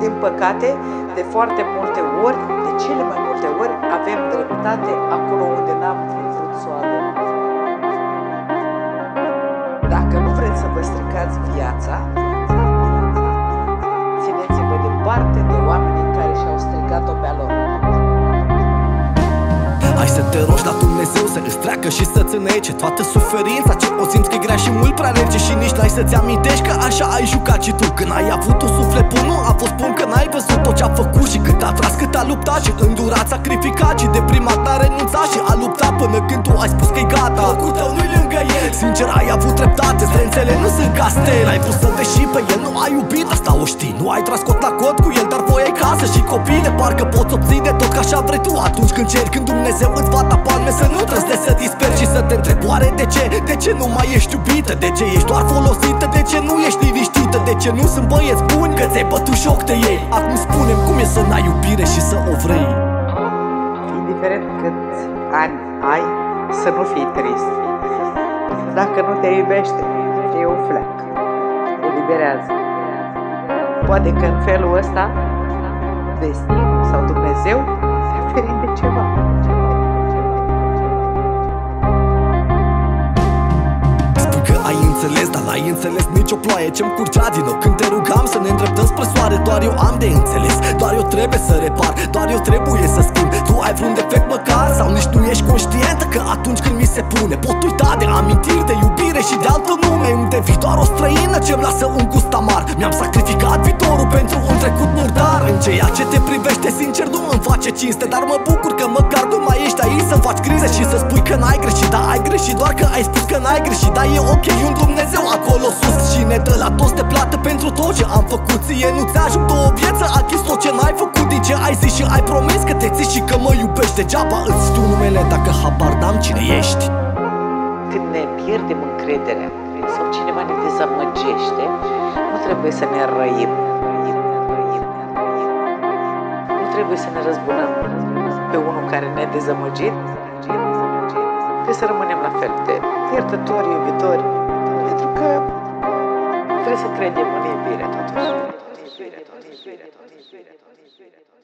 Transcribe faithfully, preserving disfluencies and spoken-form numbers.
din păcate, de foarte multe ori, de cele mai multe ori, avem dreptate acolo unde n-am vrut să o avem. Dacă nu vreți să vă stricați viața, țineți-vă departe de oamenii care și-au stricat-o pe-a lor. Hai să te rogi la Dumnezeu să îți treacă și să-ți înnece toată suferința ce o simți că e grea și mult prea rece. Și nici n-ai să-ți amintești că așa ai jucat și tu. Când ai avut un suflet bun, nu a fost bun că n-ai văzut tot ce-a făcut și cât a tras, cât a luptat și îndurat, sacrificat și de prima n-a renunțat și a luptat până când tu ai spus că-i gata. Locul tău nu-i lângă el. Sincer, ai avut dreptate, străințele nu sunt castele. Ai vrut să vezi și pe el, nu ai iubit, asta o știi. Nu ai tras cot la cot cu el, dar voi ai casă și copii. De parcă poți obține tot ca așa vrei tu atunci când ceri. Când Dumnezeu îți va da palme să nu trăsnezi, să disperi și să te întrebi oare de ce? De ce nu mai ești iubită? De ce ești doar folosită? De ce nu ești liniștită? De ce nu sunt băieți buni? Că ți-ai bătut joc de ei. Acum spune-mi cum e să n-ai iubire și să o vrei. Indiferent câți ani ai, să nu fii trist. Dacă nu te iubește, e un fleac. Eliberează. Poate că în felul ăsta destinul sau Dumnezeu te-a ferit de ceva. Ai înțeles, dar n-ai înțeles nicio ploaie ce-mi curgea din nou când te rugam să ne îndreptăm spre soare. Doar eu am de înțeles, doar eu trebuie să repar, doar eu trebuie să schimb. Tu ai vreun defect măcar sau nici nu ești conștientă că atunci când mi se pune pot uita de amintiri, de iubire și de altă nume. Îmi devii doar o străină ce-mi lasă un gust amar. Mi-am sacrificat viitorul pentru un trecut murdar. În ceea ce te privește sincer nu îmi face cinste, dar mă bucur că măcar nu mai ești aici să faci crize și să spui că n-ai greșit. Da, ai greșit doar că ai spus că n-ai greșit, dar e ok. E un Dumnezeu acolo sus și ne dă la toți de plată pentru tot ce am făcut. Ție nu-ți ajută o viață, achis tot ce n-ai făcut. Din ce ai zis și ai promis că te ții și că mă iubești. Degeaba îți știu numele dacă habar n-am cine ești. Când ne pierdem încrederea sau cineva ne dezamăgește, nu trebuie să ne răim. Nu trebuie să ne răzbunăm pe unul care ne-a dezamăgit. Trebuie să rămânem la fel de iertători, iubitori, pentru că trebuie să credem în iubire totuși.